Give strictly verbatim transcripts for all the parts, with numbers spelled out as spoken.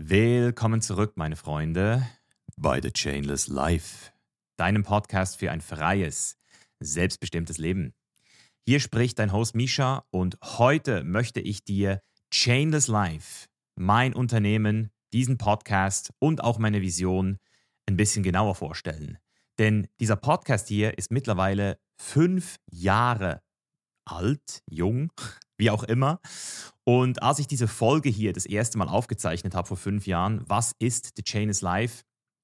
Willkommen zurück, meine Freunde, bei The Chainless Life, deinem Podcast für ein freies, selbstbestimmtes Leben. Hier spricht dein Host Misha und heute möchte ich dir Chainless Life, mein Unternehmen, diesen Podcast und auch meine Vision ein bisschen genauer vorstellen. Denn dieser Podcast hier ist mittlerweile fünf Jahre alt, jung, wie auch immer. Und als ich diese Folge hier das erste Mal aufgezeichnet habe vor fünf Jahren, was ist The Chainless Life?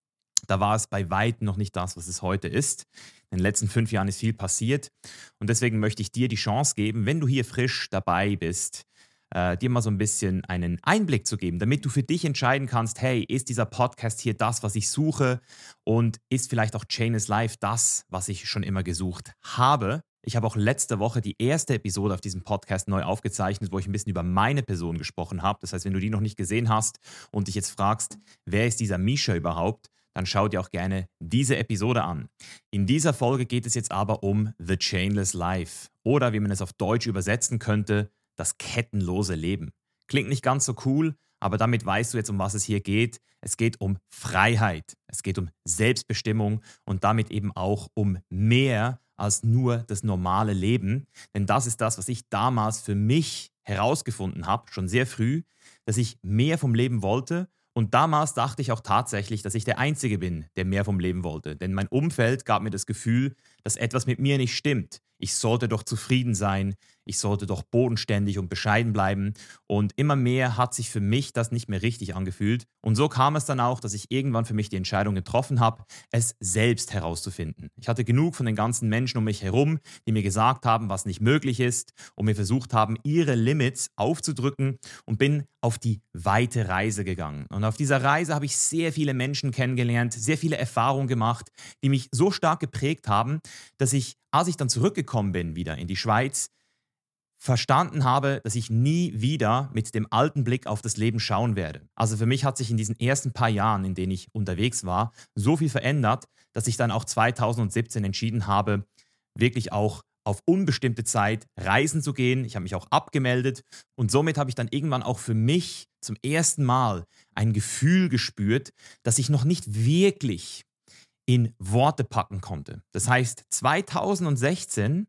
Da war es bei weitem noch nicht das, was es heute ist. In den letzten fünf Jahren ist viel passiert. Und deswegen möchte ich dir die Chance geben, wenn du hier frisch dabei bist, äh, dir mal so ein bisschen einen Einblick zu geben, damit du für dich entscheiden kannst, hey, ist dieser Podcast hier das, was ich suche? Und ist vielleicht auch Chainless Life das, was ich schon immer gesucht habe? Ich habe auch letzte Woche die erste Episode auf diesem Podcast neu aufgezeichnet, wo ich ein bisschen über meine Person gesprochen habe. Das heißt, wenn du die noch nicht gesehen hast und dich jetzt fragst, wer ist dieser Misha überhaupt, dann schau dir auch gerne diese Episode an. In dieser Folge geht es jetzt aber um The Chainless Life oder wie man es auf Deutsch übersetzen könnte, das kettenlose Leben. Klingt nicht ganz so cool, aber damit weißt du jetzt, um was es hier geht. Es geht um Freiheit, es geht um Selbstbestimmung und damit eben auch um mehr als nur das normale Leben. Denn das ist das, was ich damals für mich herausgefunden habe, schon sehr früh, dass ich mehr vom Leben wollte. Und damals dachte ich auch tatsächlich, dass ich der Einzige bin, der mehr vom Leben wollte. Denn mein Umfeld gab mir das Gefühl, dass etwas mit mir nicht stimmt. Ich sollte doch zufrieden sein, ich sollte doch bodenständig und bescheiden bleiben. Und immer mehr hat sich für mich das nicht mehr richtig angefühlt. Und so kam es dann auch, dass ich irgendwann für mich die Entscheidung getroffen habe, es selbst herauszufinden. Ich hatte genug von den ganzen Menschen um mich herum, die mir gesagt haben, was nicht möglich ist und mir versucht haben, ihre Limits aufzudrücken und bin auf die weite Reise gegangen. Und auf dieser Reise habe ich sehr viele Menschen kennengelernt, sehr viele Erfahrungen gemacht, die mich so stark geprägt haben, dass ich, als ich dann zurückgekommen bin wieder in die Schweiz, verstanden habe, dass ich nie wieder mit dem alten Blick auf das Leben schauen werde. Also für mich hat sich in diesen ersten paar Jahren, in denen ich unterwegs war, so viel verändert, dass ich dann auch zweitausendsiebzehn entschieden habe, wirklich auch auf unbestimmte Zeit reisen zu gehen. Ich habe mich auch abgemeldet und somit habe ich dann irgendwann auch für mich zum ersten Mal ein Gefühl gespürt, das ich noch nicht wirklich in Worte packen konnte. Das heißt, zweitausendsechzehn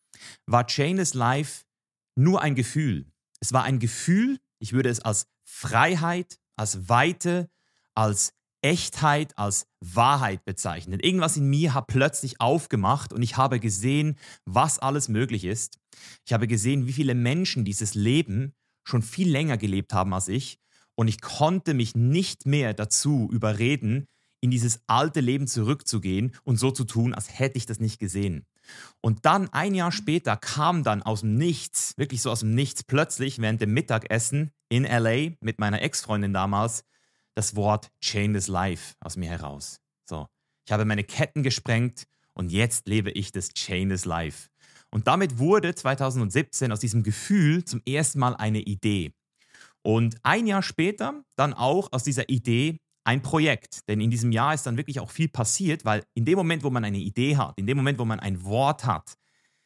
war Chainless Life nur ein Gefühl. Es war ein Gefühl, ich würde es als Freiheit, als Weite, als Echtheit, als Wahrheit bezeichnen. Irgendwas in mir hat plötzlich aufgemacht und ich habe gesehen, was alles möglich ist. Ich habe gesehen, wie viele Menschen dieses Leben schon viel länger gelebt haben als ich und ich konnte mich nicht mehr dazu überreden, in dieses alte Leben zurückzugehen und so zu tun, als hätte ich das nicht gesehen. Und dann ein Jahr später kam dann aus dem Nichts, wirklich so aus dem Nichts, plötzlich während dem Mittagessen in L A mit meiner Ex-Freundin damals, das Wort Chainless Life aus mir heraus. So, ich habe meine Ketten gesprengt und jetzt lebe ich das Chainless Life. Und damit wurde zweitausendsiebzehn aus diesem Gefühl zum ersten Mal eine Idee. Und ein Jahr später dann auch aus dieser Idee ein Projekt, denn in diesem Jahr ist dann wirklich auch viel passiert, weil in dem Moment, wo man eine Idee hat, in dem Moment, wo man ein Wort hat,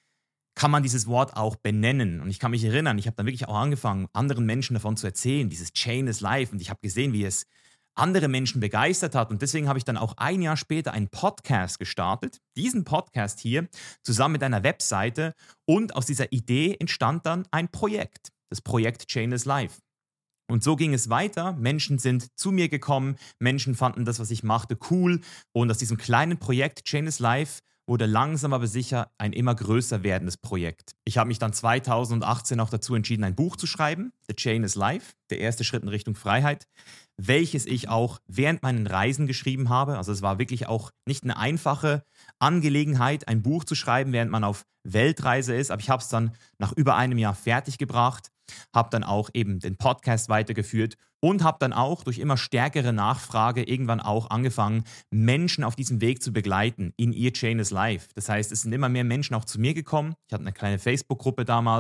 kann man dieses Wort auch benennen. Und ich kann mich erinnern, ich habe dann wirklich auch angefangen, anderen Menschen davon zu erzählen, dieses Chainless Life. Und ich habe gesehen, wie es andere Menschen begeistert hat. Und deswegen habe ich dann auch ein Jahr später einen Podcast gestartet, diesen Podcast hier, zusammen mit einer Webseite. Und aus dieser Idee entstand dann ein Projekt, das Projekt Chainless Life. Und so ging es weiter. Menschen sind zu mir gekommen, Menschen fanden das, was ich machte, cool. Und aus diesem kleinen Projekt Chainless Life wurde langsam aber sicher ein immer größer werdendes Projekt. Ich habe mich dann zweitausendachtzehn auch dazu entschieden, ein Buch zu schreiben, The Chainless Life, der erste Schritt in Richtung Freiheit, welches ich auch während meinen Reisen geschrieben habe. Also es war wirklich auch nicht eine einfache Angelegenheit, ein Buch zu schreiben, während man auf Weltreise ist. Aber ich habe es dann nach über einem Jahr fertiggebracht, habe dann auch eben den Podcast weitergeführt und habe dann auch durch immer stärkere Nachfrage irgendwann auch angefangen, Menschen auf diesem Weg zu begleiten in ihr Chainless Life. Das heißt, es sind immer mehr Menschen auch zu mir gekommen. Ich hatte eine kleine Facebook-Gruppe damals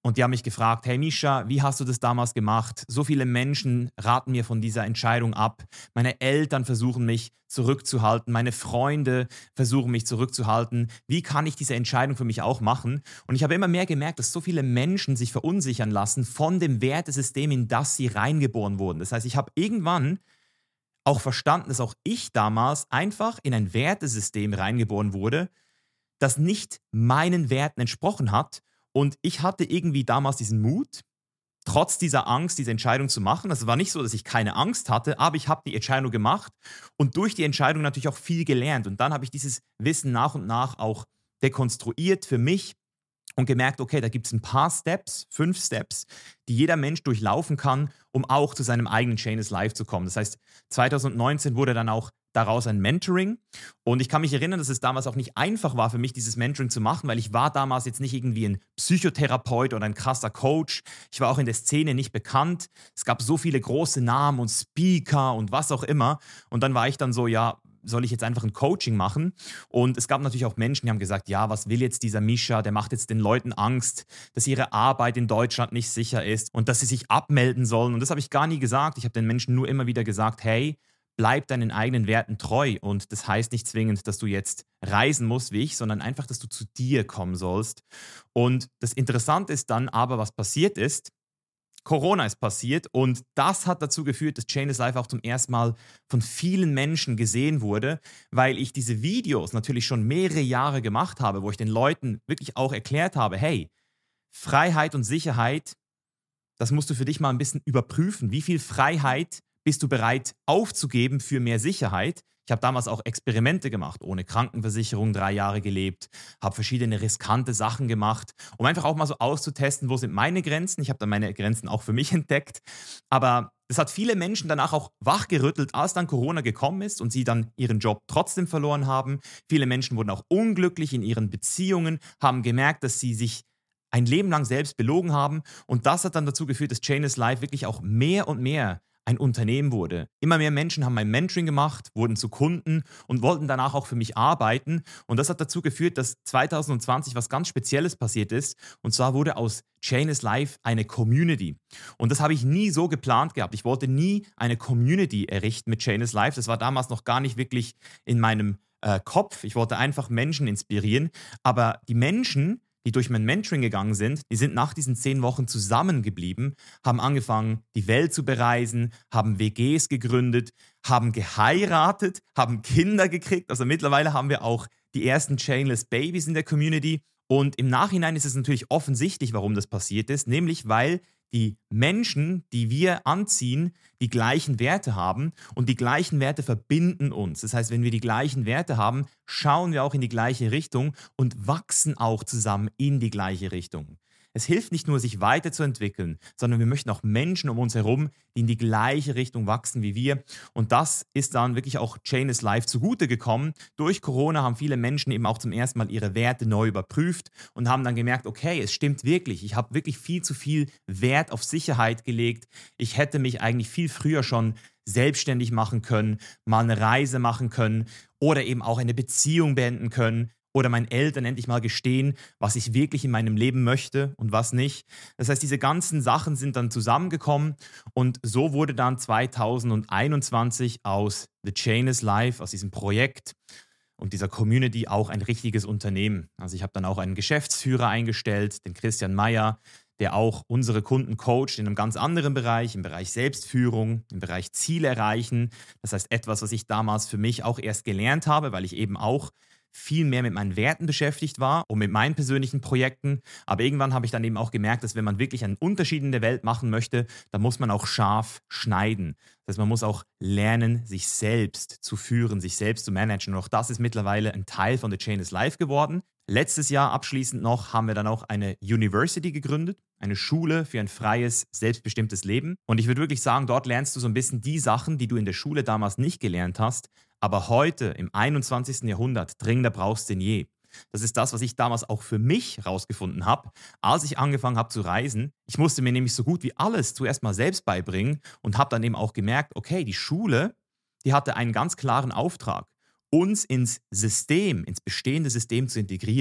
Und die haben mich gefragt, hey Misha, wie hast du das damals gemacht? So viele Menschen raten mir von dieser Entscheidung ab. Meine Eltern versuchen mich zurückzuhalten. Meine Freunde versuchen mich zurückzuhalten. Wie kann ich diese Entscheidung für mich auch machen? Und ich habe immer mehr gemerkt, dass so viele Menschen sich verunsichern lassen von dem Wertesystem, in das sie reingeboren wurden. Das heißt, ich habe irgendwann auch verstanden, dass auch ich damals einfach in ein Wertesystem reingeboren wurde, das nicht meinen Werten entsprochen hat. Und ich hatte irgendwie damals diesen Mut, trotz dieser Angst, diese Entscheidung zu machen. Also es war nicht so, dass ich keine Angst hatte, aber ich habe die Entscheidung gemacht und durch die Entscheidung natürlich auch viel gelernt. Und dann habe ich dieses Wissen nach und nach auch dekonstruiert für mich und gemerkt, okay, da gibt es ein paar Steps, fünf Steps, die jeder Mensch durchlaufen kann, um auch zu seinem eigenen Chainless Life zu kommen. Das heißt, zwanzig neunzehn wurde dann auch daraus ein Mentoring. Und ich kann mich erinnern, dass es damals auch nicht einfach war für mich, dieses Mentoring zu machen, weil ich war damals jetzt nicht irgendwie ein Psychotherapeut oder ein krasser Coach. Ich war auch in der Szene nicht bekannt. Es gab so viele große Namen und Speaker und was auch immer. Und dann war ich dann so, ja, soll ich jetzt einfach ein Coaching machen? Und es gab natürlich auch Menschen, die haben gesagt, ja, was will jetzt dieser Misha? Der macht jetzt den Leuten Angst, dass ihre Arbeit in Deutschland nicht sicher ist und dass sie sich abmelden sollen. Und das habe ich gar nie gesagt. Ich habe den Menschen nur immer wieder gesagt, hey, bleib deinen eigenen Werten treu. Und das heißt nicht zwingend, dass du jetzt reisen musst wie ich, sondern einfach, dass du zu dir kommen sollst. Und das Interessante ist dann aber, was passiert ist. Corona ist passiert und das hat dazu geführt, dass Chainless Life auch zum ersten Mal von vielen Menschen gesehen wurde, weil ich diese Videos natürlich schon mehrere Jahre gemacht habe, wo ich den Leuten wirklich auch erklärt habe, hey, Freiheit und Sicherheit, das musst du für dich mal ein bisschen überprüfen. Wie viel Freiheit bist du bereit aufzugeben für mehr Sicherheit? Ich habe damals auch Experimente gemacht, ohne Krankenversicherung, drei Jahre gelebt, habe verschiedene riskante Sachen gemacht, um einfach auch mal so auszutesten, wo sind meine Grenzen. Ich habe dann meine Grenzen auch für mich entdeckt. Aber das hat viele Menschen danach auch wachgerüttelt, als dann Corona gekommen ist und sie dann ihren Job trotzdem verloren haben. Viele Menschen wurden auch unglücklich in ihren Beziehungen, haben gemerkt, dass sie sich ein Leben lang selbst belogen haben. Und das hat dann dazu geführt, dass Chainless Life wirklich auch mehr und mehr ein Unternehmen wurde. Immer mehr Menschen haben mein Mentoring gemacht, wurden zu Kunden und wollten danach auch für mich arbeiten. Und das hat dazu geführt, dass zwanzig zwanzig was ganz Spezielles passiert ist. Und zwar wurde aus Chainless Life eine Community. Und das habe ich nie so geplant gehabt. Ich wollte nie eine Community errichten mit Chainless Life. Das war damals noch gar nicht wirklich in meinem äh, Kopf. Ich wollte einfach Menschen inspirieren. Aber die Menschen, die durch mein Mentoring gegangen sind, die sind nach diesen zehn Wochen zusammengeblieben, haben angefangen, die Welt zu bereisen, haben W Gs gegründet, haben geheiratet, haben Kinder gekriegt. Also mittlerweile haben wir auch die ersten Chainless Babies in der Community. Und im Nachhinein ist es natürlich offensichtlich, warum das passiert ist, nämlich weil die Menschen, die wir anziehen, die gleichen Werte haben und die gleichen Werte verbinden uns. Das heißt, wenn wir die gleichen Werte haben, schauen wir auch in die gleiche Richtung und wachsen auch zusammen in die gleiche Richtung. Es hilft nicht nur, sich weiterzuentwickeln, sondern wir möchten auch Menschen um uns herum, die in die gleiche Richtung wachsen wie wir. Und das ist dann wirklich auch Chainless Life zugute gekommen. Durch Corona haben viele Menschen eben auch zum ersten Mal ihre Werte neu überprüft und haben dann gemerkt, okay, es stimmt wirklich. Ich habe wirklich viel zu viel Wert auf Sicherheit gelegt. Ich hätte mich eigentlich viel früher schon selbstständig machen können, mal eine Reise machen können oder eben auch eine Beziehung beenden können. Oder meinen Eltern endlich mal gestehen, was ich wirklich in meinem Leben möchte und was nicht. Das heißt, diese ganzen Sachen sind dann zusammengekommen und so wurde dann zwanzig einundzwanzig aus The Chainless Life, aus diesem Projekt und dieser Community auch ein richtiges Unternehmen. Also ich habe dann auch einen Geschäftsführer eingestellt, den Christian Meyer, der auch unsere Kunden coacht in einem ganz anderen Bereich, im Bereich Selbstführung, im Bereich Ziele erreichen. Das heißt, etwas, was ich damals für mich auch erst gelernt habe, weil ich eben auch viel mehr mit meinen Werten beschäftigt war und mit meinen persönlichen Projekten. Aber irgendwann habe ich dann eben auch gemerkt, dass wenn man wirklich einen Unterschied in der Welt machen möchte, dann muss man auch scharf schneiden. Das heißt, man muss auch lernen, sich selbst zu führen, sich selbst zu managen. Und auch das ist mittlerweile ein Teil von The Chainless Life geworden. Letztes Jahr abschließend noch haben wir dann auch eine University gegründet, eine Schule für ein freies, selbstbestimmtes Leben. Und ich würde wirklich sagen, dort lernst du so ein bisschen die Sachen, die du in der Schule damals nicht gelernt hast, aber heute im einundzwanzigsten Jahrhundert dringender brauchst denn je. Das ist das, was ich damals auch für mich herausgefunden habe, als ich angefangen habe zu reisen. Ich musste mir nämlich so gut wie alles zuerst mal selbst beibringen und habe dann eben auch gemerkt, okay, die Schule, die hatte einen ganz klaren Auftrag, uns ins System, ins bestehende System zu integrieren.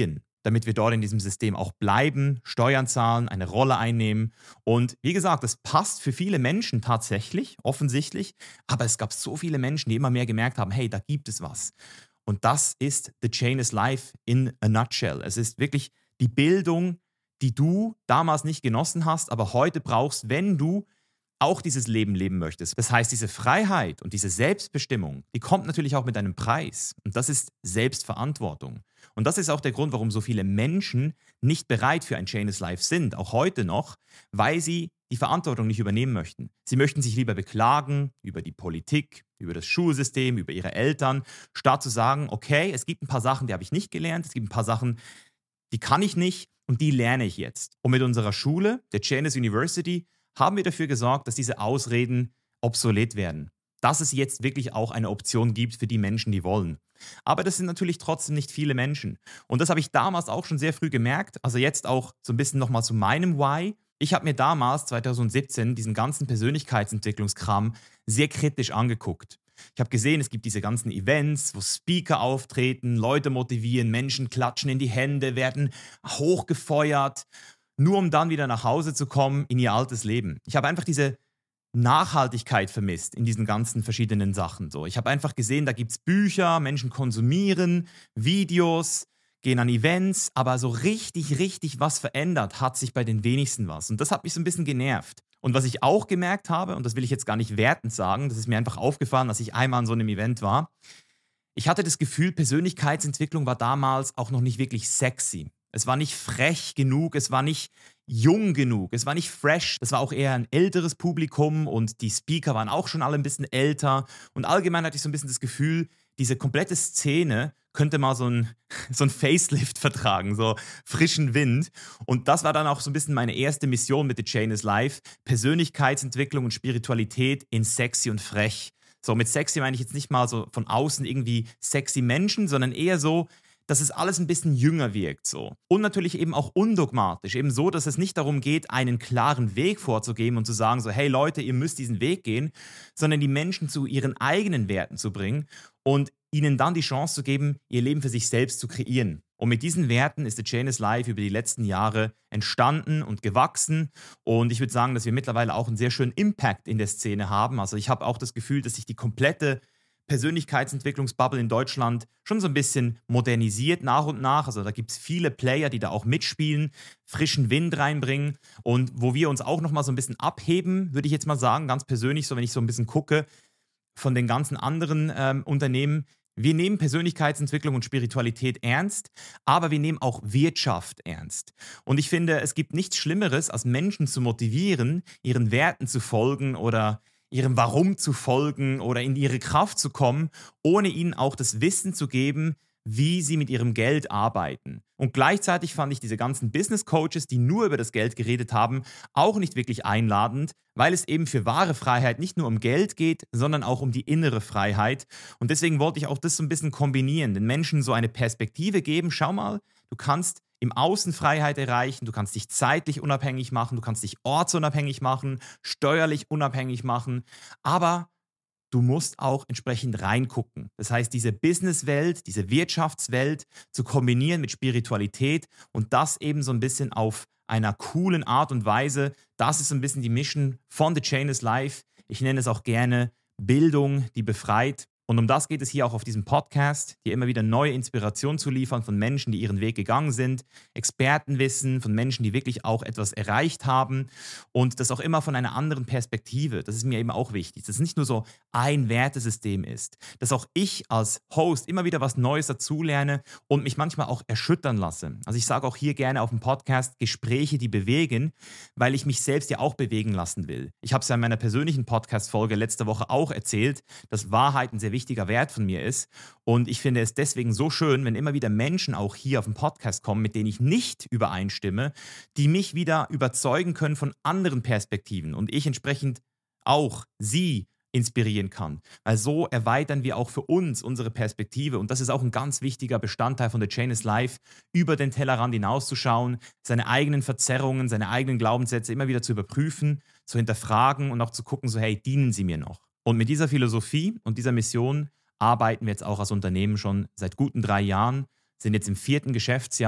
damit wir dort in diesem System auch bleiben, Steuern zahlen, eine Rolle einnehmen. Und wie gesagt, das passt für viele Menschen tatsächlich, offensichtlich. Aber es gab so viele Menschen, die immer mehr gemerkt haben, hey, da gibt es was. Und das ist The Chain is Life in a nutshell. Es ist wirklich die Bildung, die du damals nicht genossen hast, aber heute brauchst, wenn du auch dieses Leben leben möchtest. Das heißt, diese Freiheit und diese Selbstbestimmung, die kommt natürlich auch mit einem Preis. Und das ist Selbstverantwortung. Und das ist auch der Grund, warum so viele Menschen nicht bereit für ein Chain is Life sind, auch heute noch, weil sie die Verantwortung nicht übernehmen möchten. Sie möchten sich lieber beklagen über die Politik, über das Schulsystem, über ihre Eltern, statt zu sagen, okay, es gibt ein paar Sachen, die habe ich nicht gelernt, es gibt ein paar Sachen, die kann ich nicht und die lerne ich jetzt. Und mit unserer Schule, der Chainless University, haben wir dafür gesorgt, dass diese Ausreden obsolet werden. Dass es jetzt wirklich auch eine Option gibt für die Menschen, die wollen. Aber das sind natürlich trotzdem nicht viele Menschen. Und das habe ich damals auch schon sehr früh gemerkt. Also jetzt auch so ein bisschen nochmal zu meinem Why. Ich habe mir damals, zwanzig siebzehn, diesen ganzen Persönlichkeitsentwicklungskram sehr kritisch angeguckt. Ich habe gesehen, es gibt diese ganzen Events, wo Speaker auftreten, Leute motivieren, Menschen klatschen in die Hände, werden hochgefeuert, nur um dann wieder nach Hause zu kommen in ihr altes Leben. Ich habe einfach diese Nachhaltigkeit vermisst in diesen ganzen verschiedenen Sachen. So, ich habe einfach gesehen, da gibt es Bücher, Menschen konsumieren, Videos, gehen an Events, aber so richtig, richtig was verändert hat sich bei den wenigsten was. Und das hat mich so ein bisschen genervt. Und was ich auch gemerkt habe, und das will ich jetzt gar nicht wertend sagen, das ist mir einfach aufgefallen, als ich einmal an so einem Event war, ich hatte das Gefühl, Persönlichkeitsentwicklung war damals auch noch nicht wirklich sexy. Es war nicht frech genug, es war nicht jung genug, es war nicht fresh. Das war auch eher ein älteres Publikum und die Speaker waren auch schon alle ein bisschen älter. Und allgemein hatte ich so ein bisschen das Gefühl, diese komplette Szene könnte mal so ein, so ein Facelift vertragen, so frischen Wind. Und das war dann auch so ein bisschen meine erste Mission mit The Chain is Life. Persönlichkeitsentwicklung und Spiritualität in sexy und frech. So, mit sexy meine ich jetzt nicht mal so von außen irgendwie sexy Menschen, sondern eher so, dass es alles ein bisschen jünger wirkt so. Und natürlich eben auch undogmatisch, eben so, dass es nicht darum geht, einen klaren Weg vorzugeben und zu sagen so, hey Leute, ihr müsst diesen Weg gehen, sondern die Menschen zu ihren eigenen Werten zu bringen und ihnen dann die Chance zu geben, ihr Leben für sich selbst zu kreieren. Und mit diesen Werten ist The Chain is Life über die letzten Jahre entstanden und gewachsen. Und ich würde sagen, dass wir mittlerweile auch einen sehr schönen Impact in der Szene haben. Also ich habe auch das Gefühl, dass sich die komplette Persönlichkeitsentwicklungsbubble in Deutschland schon so ein bisschen modernisiert nach und nach. Also da gibt es viele Player, die da auch mitspielen, frischen Wind reinbringen und wo wir uns auch nochmal so ein bisschen abheben, würde ich jetzt mal sagen, ganz persönlich, so wenn ich so ein bisschen gucke von den ganzen anderen ähm, Unternehmen. Wir nehmen Persönlichkeitsentwicklung und Spiritualität ernst, aber wir nehmen auch Wirtschaft ernst. Und ich finde, es gibt nichts Schlimmeres, als Menschen zu motivieren, ihren Werten zu folgen oder ihrem Warum zu folgen oder in ihre Kraft zu kommen, ohne ihnen auch das Wissen zu geben, wie sie mit ihrem Geld arbeiten. Und gleichzeitig fand ich diese ganzen Business Coaches, die nur über das Geld geredet haben, auch nicht wirklich einladend, weil es eben für wahre Freiheit nicht nur um Geld geht, sondern auch um die innere Freiheit. Und deswegen wollte ich auch das so ein bisschen kombinieren, den Menschen so eine Perspektive geben. Schau mal, du kannst im Außen Freiheit erreichen, du kannst dich zeitlich unabhängig machen, du kannst dich ortsunabhängig machen, steuerlich unabhängig machen, aber du musst auch entsprechend reingucken. Das heißt, diese Businesswelt, diese Wirtschaftswelt zu kombinieren mit Spiritualität und das eben so ein bisschen auf einer coolen Art und Weise, das ist so ein bisschen die Mission von The Chain is Life. Ich nenne es auch gerne Bildung, die befreit. Und um das geht es hier auch auf diesem Podcast, dir immer wieder neue Inspirationen zu liefern von Menschen, die ihren Weg gegangen sind, Expertenwissen von Menschen, die wirklich auch etwas erreicht haben und das auch immer von einer anderen Perspektive. Das ist mir eben auch wichtig, dass es nicht nur so ein Wertesystem ist, dass auch ich als Host immer wieder was Neues dazulerne und mich manchmal auch erschüttern lasse. Also ich sage auch hier gerne auf dem Podcast Gespräche, die bewegen, weil ich mich selbst ja auch bewegen lassen will. Ich habe es ja in meiner persönlichen Podcast-Folge letzte Woche auch erzählt, dass Wahrheit ein sehr wichtiger Wert von mir ist. Und ich finde es deswegen so schön, wenn immer wieder Menschen auch hier auf den Podcast kommen, mit denen ich nicht übereinstimme, die mich wieder überzeugen können von anderen Perspektiven und ich entsprechend auch sie inspirieren kann. Weil so erweitern wir auch für uns unsere Perspektive und das ist auch ein ganz wichtiger Bestandteil von The Chain is Life, über den Tellerrand hinauszuschauen, seine eigenen Verzerrungen, seine eigenen Glaubenssätze immer wieder zu überprüfen, zu hinterfragen und auch zu gucken, so hey, dienen sie mir noch? Und mit dieser Philosophie und dieser Mission arbeiten wir jetzt auch als Unternehmen schon seit guten drei Jahren, sind jetzt im vierten Geschäftsjahr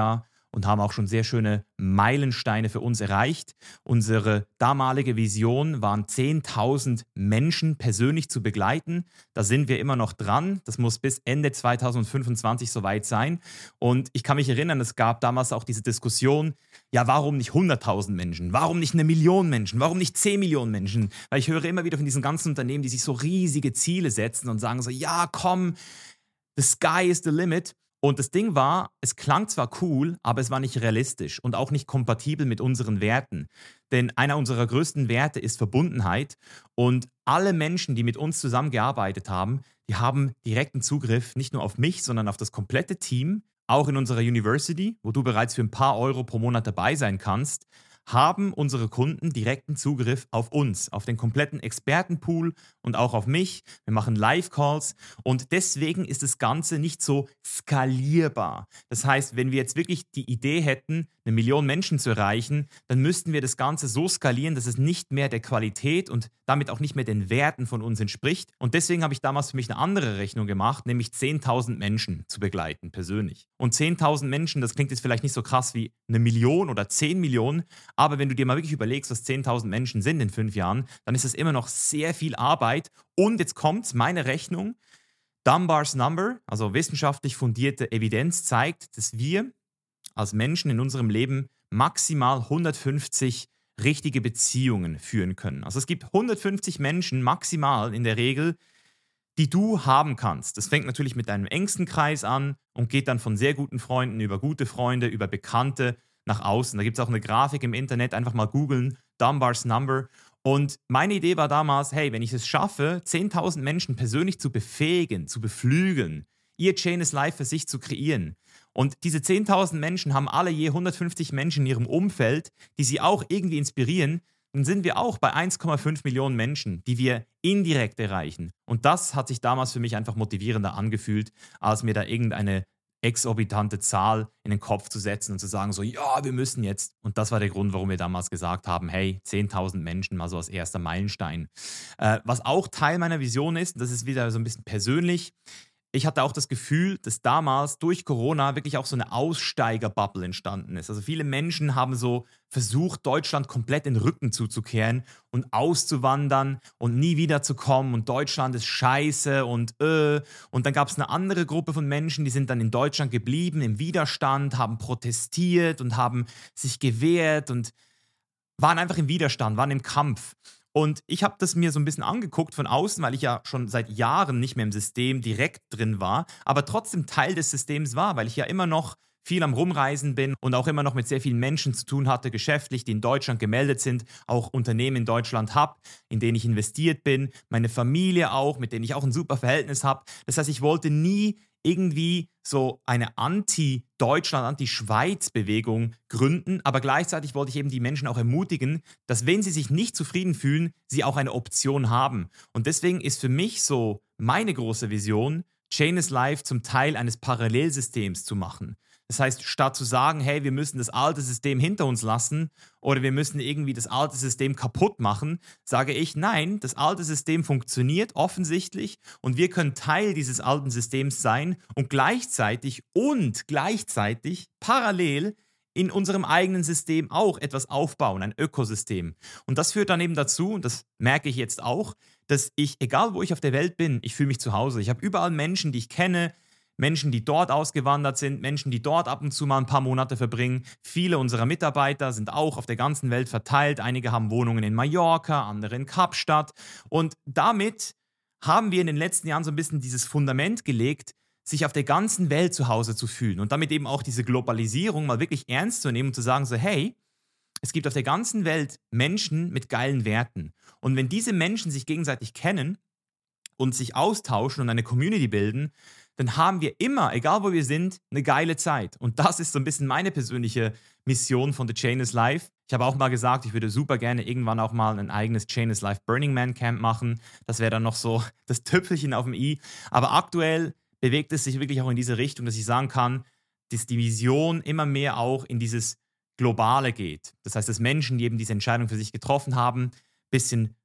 und haben auch schon sehr schöne Meilensteine für uns erreicht. Unsere damalige Vision waren zehntausend Menschen persönlich zu begleiten. Da sind wir immer noch dran. Das muss bis Ende zweitausendfünfundzwanzig soweit sein. Und ich kann mich erinnern, es gab damals auch diese Diskussion, ja, warum nicht hunderttausend Menschen? Warum nicht eine Million Menschen? Warum nicht zehn Millionen Menschen? Weil ich höre immer wieder von diesen ganzen Unternehmen, die sich so riesige Ziele setzen und sagen so, ja, komm, the sky is the limit. Und das Ding war, es klang zwar cool, aber es war nicht realistisch und auch nicht kompatibel mit unseren Werten. Denn einer unserer größten Werte ist Verbundenheit und alle Menschen, die mit uns zusammengearbeitet haben, die haben direkten Zugriff nicht nur auf mich, sondern auf das komplette Team, auch in unserer University, wo du bereits für ein paar Euro pro Monat dabei sein kannst, haben unsere Kunden direkten Zugriff auf uns, auf den kompletten Expertenpool und auch auf mich. Wir machen Live-Calls und deswegen ist das Ganze nicht so skalierbar. Das heißt, wenn wir jetzt wirklich die Idee hätten, eine Million Menschen zu erreichen, dann müssten wir das Ganze so skalieren, dass es nicht mehr der Qualität und damit auch nicht mehr den Werten von uns entspricht. Und deswegen habe ich damals für mich eine andere Rechnung gemacht, nämlich zehntausend Menschen zu begleiten, persönlich. Und zehntausend Menschen, das klingt jetzt vielleicht nicht so krass wie eine Million oder zehn Millionen, aber wenn du dir mal wirklich überlegst, was zehntausend Menschen sind in fünf Jahren, dann ist es immer noch sehr viel Arbeit. Und jetzt kommt meine Rechnung. Dunbar's Number, also wissenschaftlich fundierte Evidenz, zeigt, dass wir als Menschen in unserem Leben maximal hundertfünfzig richtige Beziehungen führen können. Also es gibt hundertfünfzig Menschen maximal in der Regel, die du haben kannst. Das fängt natürlich mit deinem engsten Kreis an und geht dann von sehr guten Freunden über gute Freunde, über Bekannte nach außen. Da gibt es auch eine Grafik im Internet, einfach mal googeln, Dunbar's Number. Und meine Idee war damals, hey, wenn ich es schaffe, zehntausend Menschen persönlich zu befähigen, zu beflügeln, ihr Chain is Life für sich zu kreieren. Und diese zehntausend Menschen haben alle je hundertfünfzig Menschen in ihrem Umfeld, die sie auch irgendwie inspirieren, dann sind wir auch bei eins Komma fünf Millionen Menschen, die wir indirekt erreichen. Und das hat sich damals für mich einfach motivierender angefühlt, als mir da irgendeine exorbitante Zahl in den Kopf zu setzen und zu sagen so, ja, wir müssen jetzt. Und das war der Grund, warum wir damals gesagt haben, hey, zehntausend Menschen mal so als erster Meilenstein. Äh, was auch Teil meiner Vision ist, das ist wieder so ein bisschen persönlich, ich hatte auch das Gefühl, dass damals durch Corona wirklich auch so eine Aussteiger-Bubble entstanden ist. Also viele Menschen haben so versucht, Deutschland komplett den Rücken zuzukehren und auszuwandern und nie wiederzukommen und Deutschland ist scheiße und äh. Und dann gab es eine andere Gruppe von Menschen, die sind dann in Deutschland geblieben, im Widerstand, haben protestiert und haben sich gewehrt und waren einfach im Widerstand, waren im Kampf. Und ich habe das mir so ein bisschen angeguckt von außen, weil ich ja schon seit Jahren nicht mehr im System direkt drin war, aber trotzdem Teil des Systems war, weil ich ja immer noch viel am Rumreisen bin und auch immer noch mit sehr vielen Menschen zu tun hatte, geschäftlich, die in Deutschland gemeldet sind, auch Unternehmen in Deutschland habe, in denen ich investiert bin, meine Familie auch, mit denen ich auch ein super Verhältnis habe. Das heißt, ich wollte nie irgendwie so eine Anti-Deutschland, Anti-Schweiz-Bewegung gründen, aber gleichzeitig wollte ich eben die Menschen auch ermutigen, dass wenn sie sich nicht zufrieden fühlen, sie auch eine Option haben. Und deswegen ist für mich so meine große Vision, Chain is Life zum Teil eines Parallelsystems zu machen. Das heißt, statt zu sagen, hey, wir müssen das alte System hinter uns lassen oder wir müssen irgendwie das alte System kaputt machen, sage ich, nein, das alte System funktioniert offensichtlich und wir können Teil dieses alten Systems sein und gleichzeitig und gleichzeitig parallel in unserem eigenen System auch etwas aufbauen, ein Ökosystem. Und das führt dann eben dazu, und das merke ich jetzt auch, dass ich, egal wo ich auf der Welt bin, ich fühle mich zu Hause. Ich habe überall Menschen, die ich kenne, Menschen, die dort ausgewandert sind, Menschen, die dort ab und zu mal ein paar Monate verbringen. Viele unserer Mitarbeiter sind auch auf der ganzen Welt verteilt. Einige haben Wohnungen in Mallorca, andere in Kapstadt. Und damit haben wir in den letzten Jahren so ein bisschen dieses Fundament gelegt, sich auf der ganzen Welt zu Hause zu fühlen und damit eben auch diese Globalisierung mal wirklich ernst zu nehmen und zu sagen so, hey, es gibt auf der ganzen Welt Menschen mit geilen Werten. Und wenn diese Menschen sich gegenseitig kennen und sich austauschen und eine Community bilden, dann haben wir immer, egal wo wir sind, eine geile Zeit. Und das ist so ein bisschen meine persönliche Mission von The Chain is Life. Ich habe auch mal gesagt, ich würde super gerne irgendwann auch mal ein eigenes Chain is Life Burning Man Camp machen. Das wäre dann noch so das Tüpfelchen auf dem i. Aber aktuell bewegt es sich wirklich auch in diese Richtung, dass ich sagen kann, dass die Vision immer mehr auch in dieses Globale geht. Das heißt, dass Menschen, die eben diese Entscheidung für sich getroffen haben, ein bisschen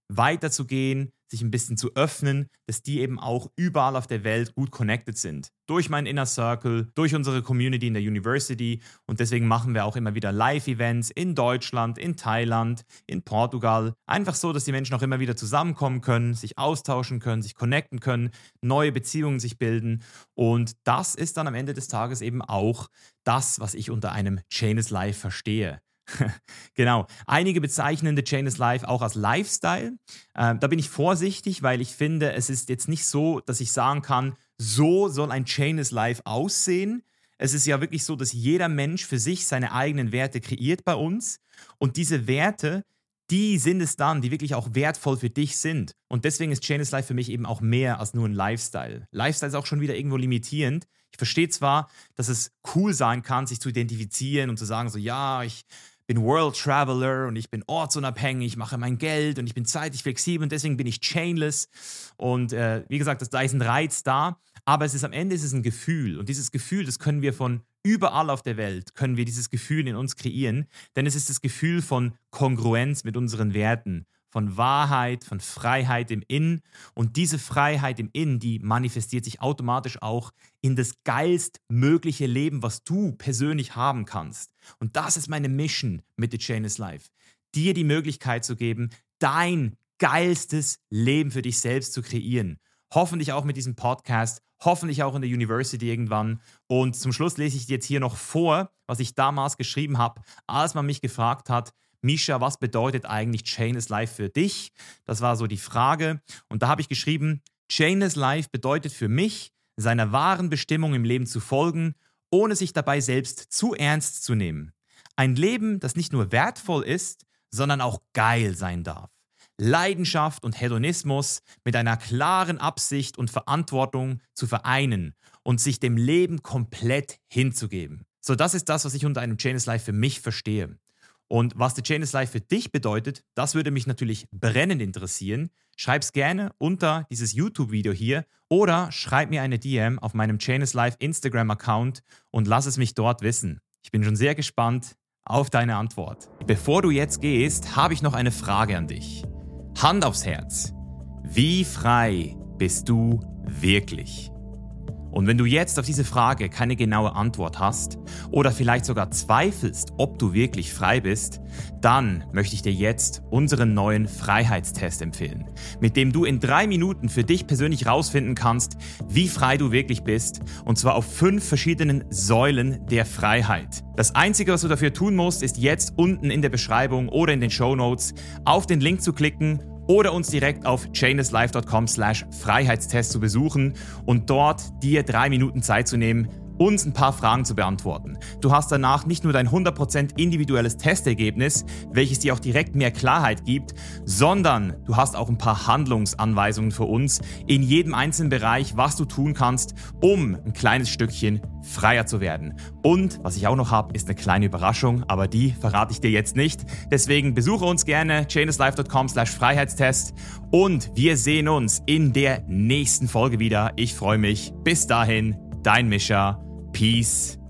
weiterzugehen, sich ein bisschen zu öffnen, dass die eben auch überall auf der Welt gut connected sind. Durch meinen Inner Circle, durch unsere Community in der University. Und deswegen machen wir auch immer wieder Live-Events in Deutschland, in Thailand, in Portugal. Einfach so, dass die Menschen auch immer wieder zusammenkommen können, sich austauschen können, sich connecten können, neue Beziehungen sich bilden. Und das ist dann am Ende des Tages eben auch das, was ich unter einem Chainless Life verstehe. Genau. Einige bezeichnen The Chainless Life auch als Lifestyle. Ähm, da bin ich vorsichtig, weil ich finde, es ist jetzt nicht so, dass ich sagen kann, so soll ein Chainless Life aussehen. Es ist ja wirklich so, dass jeder Mensch für sich seine eigenen Werte kreiert bei uns. Und diese Werte, die sind es dann, die wirklich auch wertvoll für dich sind. Und deswegen ist Chainless Life für mich eben auch mehr als nur ein Lifestyle. Lifestyle ist auch schon wieder irgendwo limitierend. Ich verstehe zwar, dass es cool sein kann, sich zu identifizieren und zu sagen so, ja, ich bin World Traveler und ich bin ortsunabhängig, mache mein Geld und ich bin zeitlich flexibel und deswegen bin ich chainless. Und äh, wie gesagt, das, da ist ein Reiz da, aber es ist am Ende ist es ein Gefühl. Und dieses Gefühl, das können wir von überall auf der Welt, können wir dieses Gefühl in uns kreieren, denn es ist das Gefühl von Kongruenz mit unseren Werten, von Wahrheit, von Freiheit im Innen. Und diese Freiheit im Innen, die manifestiert sich automatisch auch in das geilstmögliche Leben, was du persönlich haben kannst. Und das ist meine Mission mit The Chainless Life. Dir die Möglichkeit zu geben, dein geilstes Leben für dich selbst zu kreieren. Hoffentlich auch mit diesem Podcast, hoffentlich auch in der University irgendwann. Und zum Schluss lese ich dir jetzt hier noch vor, was ich damals geschrieben habe, als man mich gefragt hat, Misha, was bedeutet eigentlich Chainless Life für dich? Das war so die Frage. Und da habe ich geschrieben, Chainless Life bedeutet für mich, seiner wahren Bestimmung im Leben zu folgen, ohne sich dabei selbst zu ernst zu nehmen. Ein Leben, das nicht nur wertvoll ist, sondern auch geil sein darf. Leidenschaft und Hedonismus mit einer klaren Absicht und Verantwortung zu vereinen und sich dem Leben komplett hinzugeben. So, das ist das, was ich unter einem Chainless Life für mich verstehe. Und was The Chainless Life für dich bedeutet, das würde mich natürlich brennend interessieren. Schreib's gerne unter dieses YouTube-Video hier oder schreib mir eine D M auf meinem Chainless Life Instagram-Account und lass es mich dort wissen. Ich bin schon sehr gespannt auf deine Antwort. Bevor du jetzt gehst, habe ich noch eine Frage an dich. Hand aufs Herz. Wie frei bist du wirklich? Und wenn du jetzt auf diese Frage keine genaue Antwort hast oder vielleicht sogar zweifelst, ob du wirklich frei bist, dann möchte ich dir jetzt unseren neuen Freiheitstest empfehlen, mit dem du in drei Minuten für dich persönlich rausfinden kannst, wie frei du wirklich bist, und zwar auf fünf verschiedenen Säulen der Freiheit. Das Einzige, was du dafür tun musst, ist jetzt unten in der Beschreibung oder in den Shownotes auf den Link zu klicken oder uns direkt auf chainlesslife dot com slash Freiheitstest zu besuchen und dort dir drei Minuten Zeit zu nehmen, uns ein paar Fragen zu beantworten. Du hast danach nicht nur dein hundert Prozent individuelles Testergebnis, welches dir auch direkt mehr Klarheit gibt, sondern du hast auch ein paar Handlungsanweisungen für uns in jedem einzelnen Bereich, was du tun kannst, um ein kleines Stückchen freier zu werden. Und was ich auch noch habe, ist eine kleine Überraschung, aber die verrate ich dir jetzt nicht. Deswegen besuche uns gerne chainlesslife dot com slash Freiheitstest und wir sehen uns in der nächsten Folge wieder. Ich freue mich. Bis dahin, dein Mischa. Peace